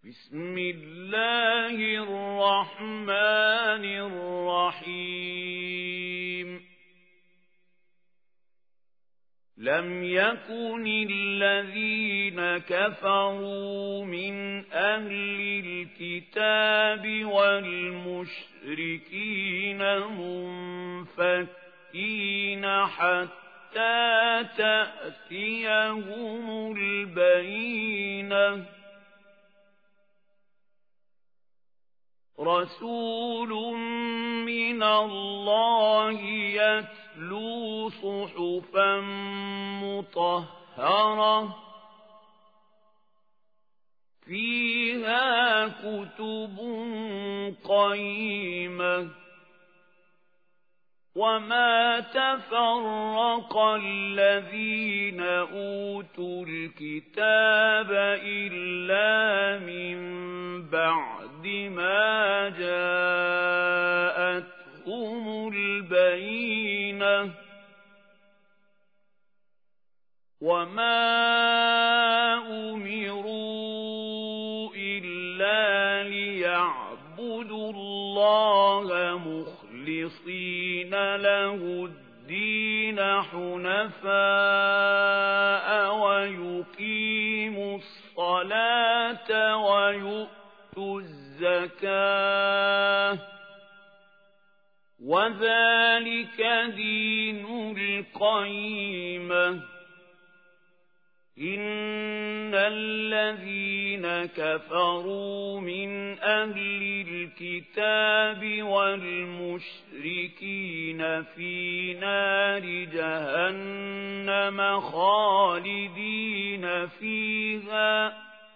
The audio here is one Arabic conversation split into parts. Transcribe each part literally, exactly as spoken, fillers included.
بسم الله الرحمن الرحيم لم يكن الذين كفروا من أهل الكتاب والمشركين منفكين حتى تأتيهم البينة رسول من الله يتلو صحفا مطهرة فيها كتب قيمة وما تفرق الذين أوتوا الكتاب إلا من بعد ما جاءتهم البينة وما أمروا إلا ليعبدوا الله مخلصين له الدين حنفاء ويقيموا الصلاة ويؤتوا الزكاة وذلك دين القيمة إن الذين كفروا من أهل الكتاب والمشركين في نار جهنم خالدين فيها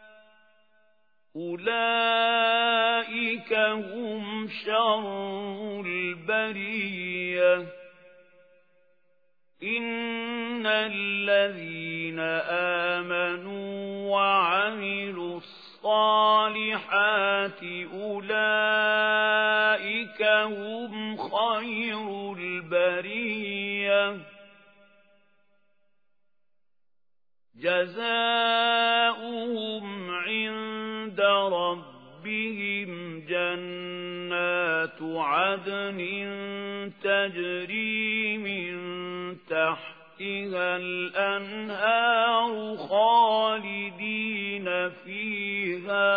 أولئك هم شر البرية إن الذين آمنوا وعملوا الصالحات أولئك هم خير البرية جزاؤهم عند ربهم جنات عدن تجري من تحتها الأنهار خالدين فيها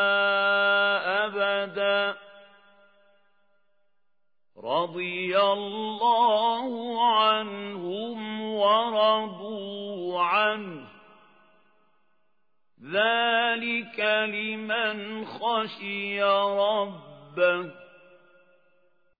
أبدا رضي الله عنهم ورضوا عنه ذلك لمن خشي ربه